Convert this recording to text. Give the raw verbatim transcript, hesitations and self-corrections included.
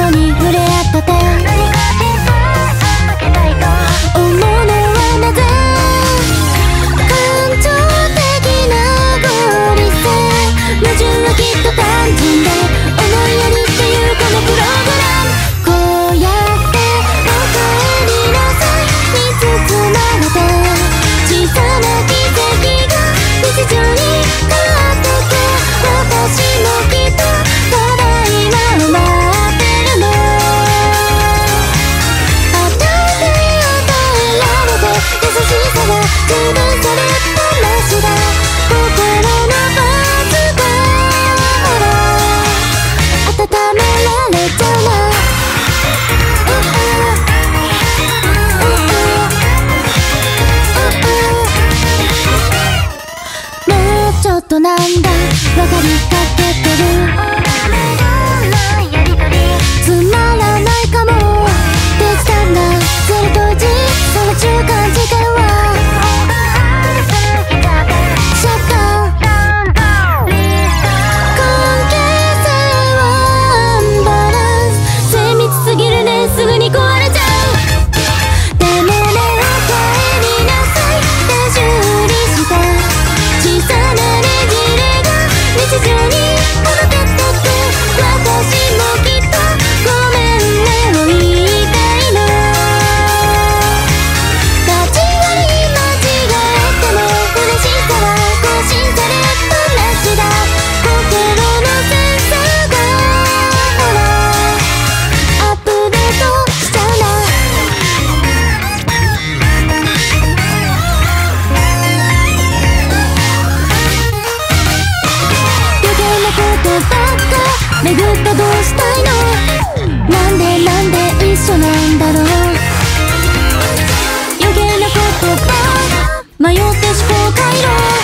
心に触れ合ったて思うのはなぜ感情的な合理性矛盾はきっと単純で思いやりっていうこのプログラムこうやってお帰りなさいに包まれて小さな奇跡が日常に変わってく私もきっとただいま待ってるの与えて与えられて優しさが十分されっぱなしだ心のパーツがほら温められちゃうなもうちょっとなんだわかりかけてるつまらないかもデジタルなゼロといちその中間地点はシャッター関係性はアンバランス精密すぎるねすぐに壊れちゃうでもねお帰りなさいって修理して小さなねじれが日常に届けてく私もきっとごめんねを言いたいの立ち割り間違えても嬉しさは更新されっぱなしだ心のセンサーがほらアップデートしちゃうな余計なことばっか巡ったどうしたいのなんでなんで一緒なんだろう余計なことば迷って思考回路